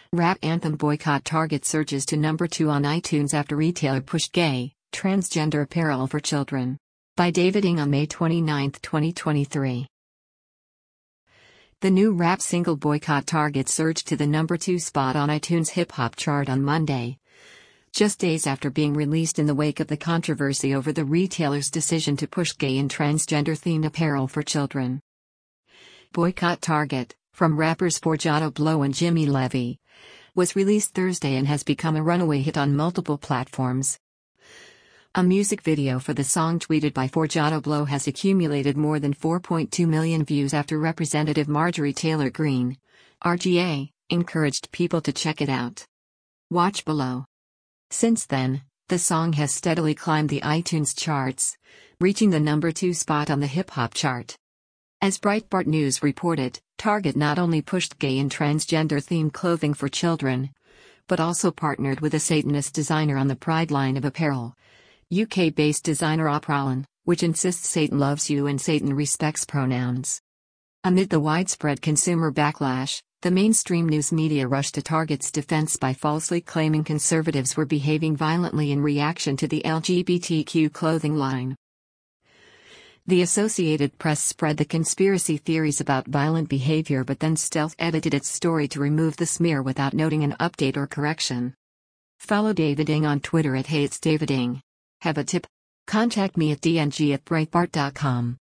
Rap anthem boycott Target surges to number 2 on iTunes after retailer pushed gay, transgender apparel for children. By David Ng on May 29, 2023. The new rap single Boycott Target surged to the number 2 spot on iTunes hip-hop chart on Monday, just days after being released in the wake of the controversy over the retailer's decision to push gay and transgender-themed apparel for children. Boycott Target, from rappers Forgiato Blow and Jimmy Levy, was released Thursday and has become a runaway hit on multiple platforms. A music video for the song tweeted by Forgiato Blow has accumulated more than 4.2 million views after Representative Marjorie Taylor Greene, RGA, encouraged people to check it out. Watch below. Since then, the song has steadily climbed the iTunes charts, reaching the number 2 spot on the hip-hop chart. As Breitbart News reported, Target not only pushed gay and transgender-themed clothing for children, but also partnered with a Satanist designer on the Pride line of apparel. UK-based designer Opralin, which insists Satan loves you and Satan respects pronouns. Amid the widespread consumer backlash, the mainstream news media rushed to Target's defense by falsely claiming conservatives were behaving violently in reaction to the LGBTQ clothing line. The Associated Press spread the conspiracy theories about violent behavior but then stealth-edited its story to remove the smear without noting an update or correction. Follow David Ng on Twitter at @HeyIt'sDavidNg. Have a tip? Contact me at dng@breitbart.com.